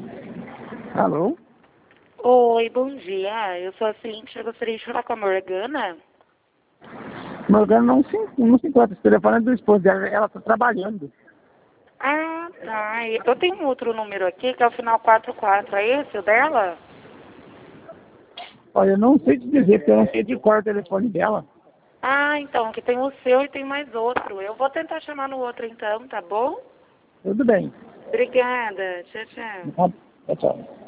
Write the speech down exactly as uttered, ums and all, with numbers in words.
Alô? Oi, bom dia. Eu sou a Cintia, eu gostaria de falar com a Morgana. Morgana não se, não se encontra, esse telefone é do esposo dela, ela está trabalhando. Ah, tá. Eu tenho um outro número aqui, que é o final quatro quatro. É esse o dela? Olha, eu não sei te dizer, porque eu não sei de cor o telefone dela. Ah, então, que tem o seu e tem mais outro. Eu vou tentar chamar no outro então, tá bom? Tudo bem. Obrigada. Tchau, tchau. Tchau, tchau.